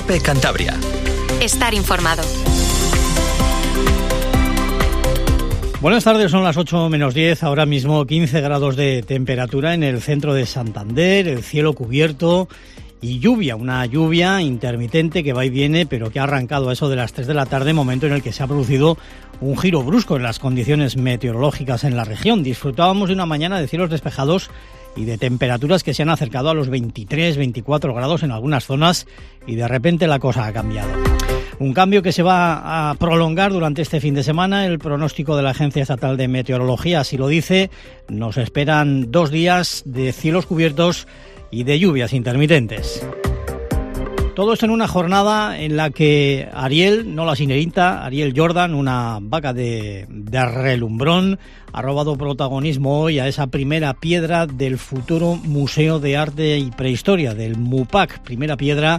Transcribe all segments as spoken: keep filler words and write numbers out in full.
COPE Cantabria. Estar informado. Buenas tardes, son las ocho menos diez, ahora mismo quince grados de temperatura en el centro de Santander, el cielo cubierto y lluvia, una lluvia intermitente que va y viene, pero que ha arrancado a eso de las tres de la tarde, momento en el que se ha producido un giro brusco en las condiciones meteorológicas en la región. Disfrutábamos de una mañana de cielos despejados y de temperaturas que se han acercado a los veintitrés, veinticuatro grados en algunas zonas y de repente la cosa ha cambiado. Un cambio que se va a prolongar durante este fin de semana. El pronóstico de la Agencia Estatal de Meteorología así lo dice. Nos esperan dos días de cielos cubiertos y de lluvias intermitentes. Todo esto en una jornada en la que Ariel, no la sirenita, Ariel Jordan, una vaca de, de relumbrón, ha robado protagonismo hoy a esa primera piedra del futuro Museo de Arte y Prehistoria, del MUPAC, primera piedra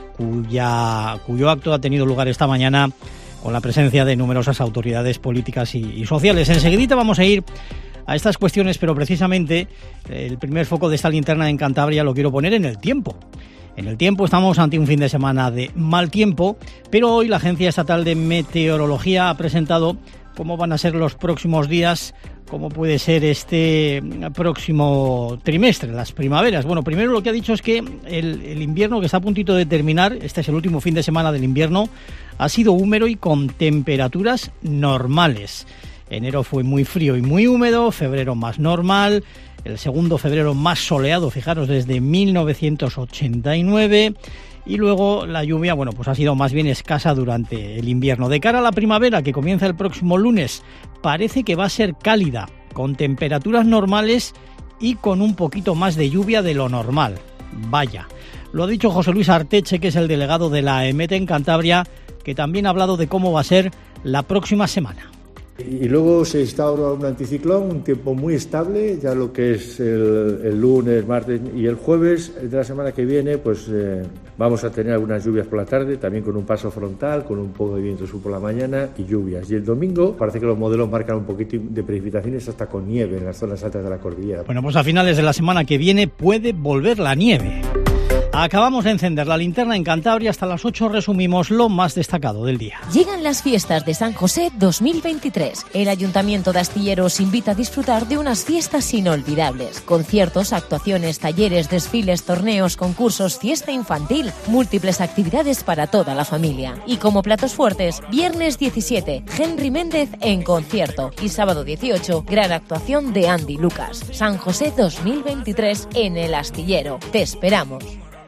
cuya, cuyo acto ha tenido lugar esta mañana con la presencia de numerosas autoridades políticas y, y sociales. Enseguidita vamos a ir a estas cuestiones, pero precisamente el primer foco de esta linterna en Cantabria lo quiero poner en el tiempo. En el tiempo estamos ante un fin de semana de mal tiempo, pero hoy la Agencia Estatal de Meteorología ha presentado cómo van a ser los próximos días, cómo puede ser este próximo trimestre, las primaveras. Bueno, primero lo que ha dicho es que el, el invierno que está a puntito de terminar, este es el último fin de semana del invierno, ha sido húmedo y con temperaturas normales. Enero fue muy frío y muy húmedo, febrero más normal, el segundo febrero más soleado, fijaros, desde mil novecientos ochenta y nueve, y luego la lluvia, bueno, pues ha sido más bien escasa durante el invierno. De cara a la primavera, que comienza el próximo lunes, parece que va a ser cálida, con temperaturas normales y con un poquito más de lluvia de lo normal. Vaya, lo ha dicho José Luis Arteche, que es el delegado de la EMET en Cantabria, que también ha hablado de cómo va a ser la próxima semana. Y luego se instaura un anticiclón, un tiempo muy estable, ya lo que es el, el lunes, martes y el jueves de la semana que viene, pues eh, vamos a tener algunas lluvias por la tarde, también con un paso frontal, con un poco de viento sur por la mañana y lluvias. Y el domingo parece que los modelos marcan un poquito de precipitaciones hasta con nieve en las zonas altas de la cordillera. Bueno, pues a finales de la semana que viene puede volver la nieve. Acabamos de encender la linterna en Cantabria. Hasta las ocho resumimos lo más destacado del día. Llegan las fiestas de San José dos mil veintitrés. El Ayuntamiento de Astillero os invita a disfrutar de unas fiestas inolvidables. Conciertos, actuaciones, talleres, desfiles, torneos, concursos, fiesta infantil, múltiples actividades para toda la familia. Y como platos fuertes, viernes diecisiete, Henry Méndez en concierto. Y sábado dieciocho, gran actuación de Andy Lucas. San José dos mil veintitrés en el Astillero. Te esperamos.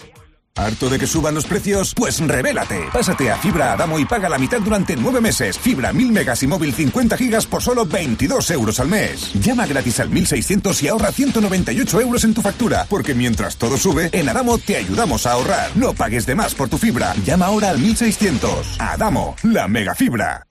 ¿Harto de que suban los precios? Pues revélate. Pásate a Fibra Adamo y paga la mitad durante nueve meses. Fibra mil megas y móvil cincuenta gigas por solo veintidós euros al mes. Llama gratis al mil seiscientos y ahorra ciento noventa y ocho euros en tu factura. Porque mientras todo sube, en Adamo te ayudamos a ahorrar. No pagues de más por tu fibra. Llama ahora al mil seiscientos. Adamo, la mega fibra.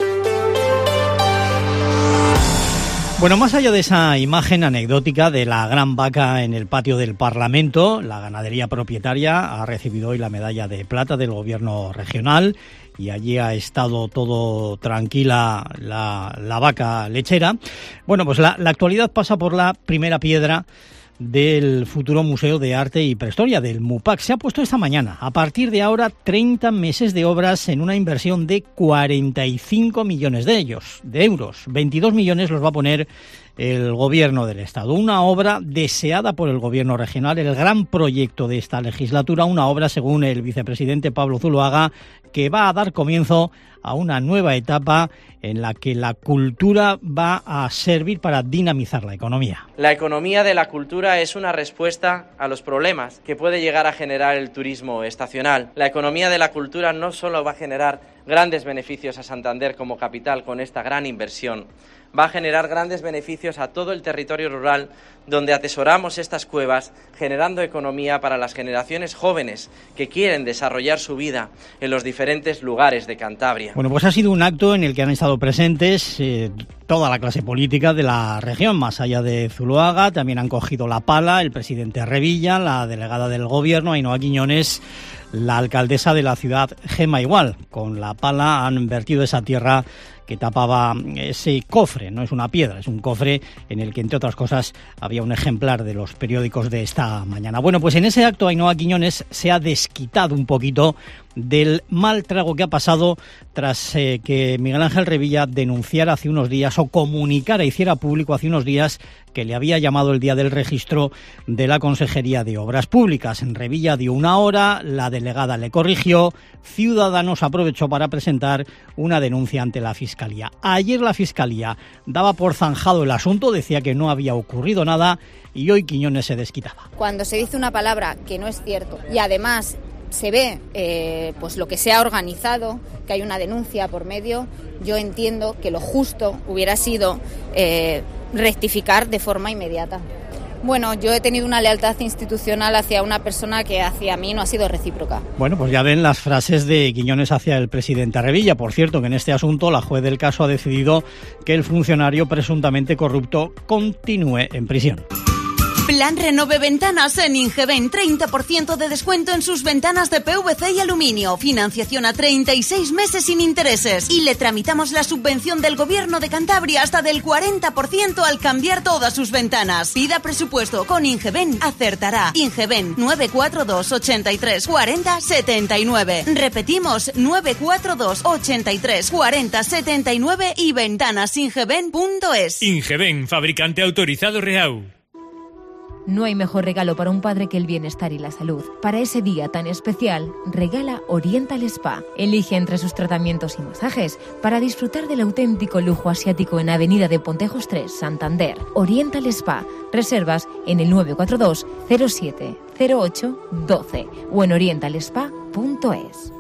Bueno, más allá de esa imagen anecdótica de la gran vaca en el patio del Parlamento, la ganadería propietaria ha recibido hoy la medalla de plata del gobierno regional y allí ha estado todo tranquila la, la vaca lechera. Bueno, pues la, la actualidad pasa por la primera piedra del futuro Museo de Arte y Prehistoria, del MUPAC. Se ha puesto esta mañana. A partir de ahora, treinta meses de obras en una inversión de cuarenta y cinco millones de ellos, de euros. veintidós millones los va a poner el gobierno del Estado. Una obra deseada por el gobierno regional, el gran proyecto de esta legislatura, una obra, según el vicepresidente Pablo Zuloaga, que va a dar comienzo a una nueva etapa en la que la cultura va a servir para dinamizar la economía. La economía de la cultura es una respuesta a los problemas que puede llegar a generar el turismo estacional. La economía de la cultura no solo va a generar grandes beneficios a Santander como capital con esta gran inversión, va a generar grandes beneficios a todo el territorio rural donde atesoramos estas cuevas, generando economía para las generaciones jóvenes que quieren desarrollar su vida en los diferentes lugares de Cantabria. Bueno, pues ha sido un acto en el que han estado presentes eh, toda la clase política de la región, más allá de Zuloaga. También han cogido la pala el presidente Revilla, la delegada del gobierno, Ainhoa Quiñones, la alcaldesa de la ciudad, Gemma Igual. Con la pala han vertido esa tierra que tapaba ese cofre, no es una piedra, es un cofre en el que, entre otras cosas, había un ejemplar de los periódicos de esta mañana. Bueno, pues en ese acto Ainhoa Quiñones se ha desquitado un poquito del mal trago que ha pasado tras eh, que Miguel Ángel Revilla denunciara hace unos días o comunicara, hiciera público hace unos días que le había llamado el día del registro de la Consejería de Obras Públicas. En Revilla dio una hora, la delegada le corrigió, Ciudadanos aprovechó para presentar una denuncia ante la Fiscalía. Ayer la Fiscalía daba por zanjado el asunto, decía que no había ocurrido nada y hoy Quiñones se desquitaba. Cuando se dice una palabra que no es cierto y además se ve eh, pues lo que se ha organizado, que hay una denuncia por medio, yo entiendo que lo justo hubiera sido eh, rectificar de forma inmediata. Bueno, yo he tenido una lealtad institucional hacia una persona que hacia mí no ha sido recíproca. Bueno, pues ya ven las frases de Quiñones hacia el presidente Revilla. Por cierto, que en este asunto la juez del caso ha decidido que el funcionario presuntamente corrupto continúe en prisión. Plan Renove Ventanas en Ingeben, treinta por ciento de descuento en sus ventanas de P V C y aluminio, financiación a treinta y seis meses sin intereses y le tramitamos la subvención del Gobierno de Cantabria hasta del cuarenta por ciento al cambiar todas sus ventanas. Pida presupuesto con Ingeben, acertará. Ingeben nueve cuatro dos, ochenta y tres, cuarenta, setenta y nueve. Repetimos, nueve cuatro dos, ochenta y tres, cuarenta, setenta y nueve y ventanasingeben punto es. Ingeben, fabricante autorizado Reau. No hay mejor regalo para un padre que el bienestar y la salud. Para ese día tan especial, regala Oriental Spa. Elige entre sus tratamientos y masajes para disfrutar del auténtico lujo asiático en Avenida de Pontejos tres, Santander. Oriental Spa. Reservas en el nueve cuatro dos, cero siete, cero ocho, doce o en oriental spa punto es.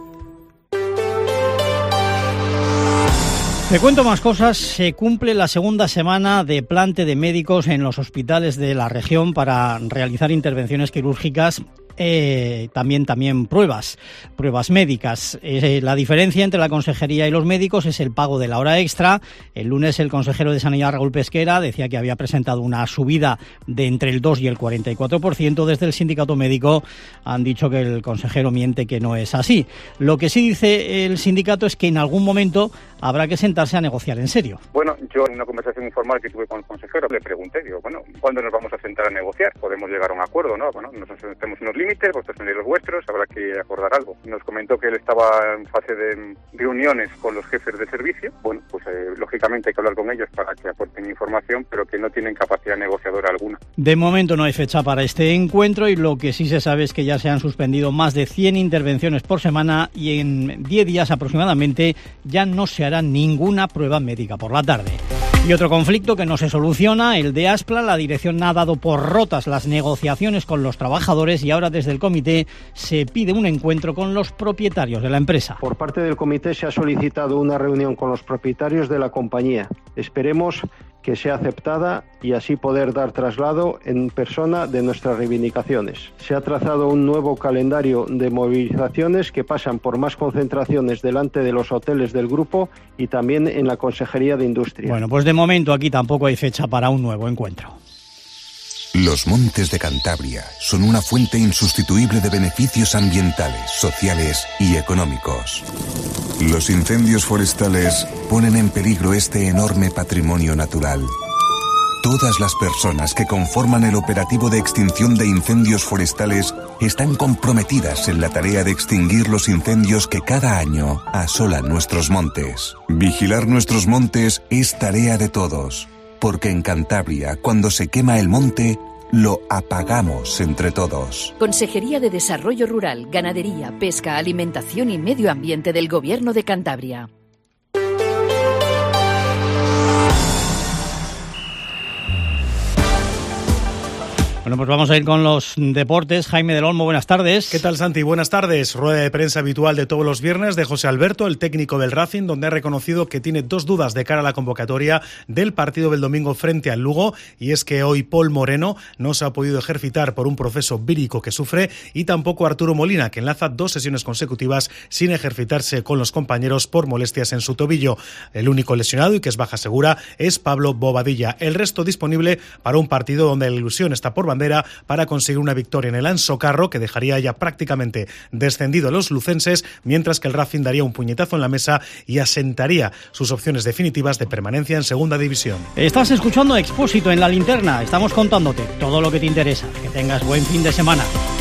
Te cuento más cosas. Se cumple la segunda semana de plante de médicos en los hospitales de la región para realizar intervenciones quirúrgicas. Eh, también también pruebas, pruebas médicas. Eh, la diferencia entre la consejería y los médicos es el pago de la hora extra. El lunes el consejero de Sanidad, Raúl Pesquera, decía que había presentado una subida de entre el dos y el cuarenta y cuatro por ciento. Desde el sindicato médico han dicho que el consejero miente, que no es así. Lo que sí dice el sindicato es que en algún momento habrá que sentarse a negociar en serio. Bueno, yo en una conversación informal que tuve con el consejero le pregunté, digo, bueno, ¿cuándo nos vamos a sentar a negociar? Podemos llegar a un acuerdo, ¿no? Bueno, nos tenemos unos límites, vosotros tenéis los vuestros, habrá que acordar algo. Nos comentó que él estaba en fase de reuniones con los jefes de servicio. Bueno, pues eh, lógicamente hay que hablar con ellos para que aporten información, pero que no tienen capacidad negociadora alguna. De momento no hay fecha para este encuentro y lo que sí se sabe es que ya se han suspendido más de cien intervenciones por semana y en diez días aproximadamente ya no se hará ninguna prueba médica por la tarde. Y otro conflicto que no se soluciona, el de Aspla. La dirección ha dado por rotas las negociaciones con los trabajadores y ahora desde el comité se pide un encuentro con los propietarios de la empresa. Por parte del comité se ha solicitado una reunión con los propietarios de la compañía. Esperemos que sea aceptada y así poder dar traslado en persona de nuestras reivindicaciones. Se ha trazado un nuevo calendario de movilizaciones que pasan por más concentraciones delante de los hoteles del grupo y también en la Consejería de Industria. Bueno, pues de momento aquí tampoco hay fecha para un nuevo encuentro. Los montes de Cantabria son una fuente insustituible de beneficios ambientales, sociales y económicos. Los incendios forestales ponen en peligro este enorme patrimonio natural. Todas las personas que conforman el operativo de extinción de incendios forestales están comprometidas en la tarea de extinguir los incendios que cada año asolan nuestros montes. Vigilar nuestros montes es tarea de todos. Porque en Cantabria, cuando se quema el monte, lo apagamos entre todos. Consejería de Desarrollo Rural, Ganadería, Pesca, Alimentación y Medio Ambiente del Gobierno de Cantabria. Bueno, pues vamos a ir con los deportes. Jaime del Olmo, buenas tardes. ¿Qué tal, Santi? Buenas tardes. Rueda de prensa habitual de todos los viernes de José Alberto, el técnico del Racing, donde ha reconocido que tiene dos dudas de cara a la convocatoria del partido del domingo frente al Lugo, y es que hoy Paul Moreno no se ha podido ejercitar por un proceso vírico que sufre, y tampoco Arturo Molina, que enlaza dos sesiones consecutivas sin ejercitarse con los compañeros por molestias en su tobillo. El único lesionado, y que es baja segura, es Pablo Bobadilla. El resto disponible para un partido donde la ilusión está por bandera para conseguir una victoria en el Anso Carro, que dejaría ya prácticamente descendido a los lucenses, mientras que el Racing daría un puñetazo en la mesa y asentaría sus opciones definitivas de permanencia en segunda división. Estás escuchando Expósito en La Linterna. Estamos contándote todo lo que te interesa. Que tengas buen fin de semana.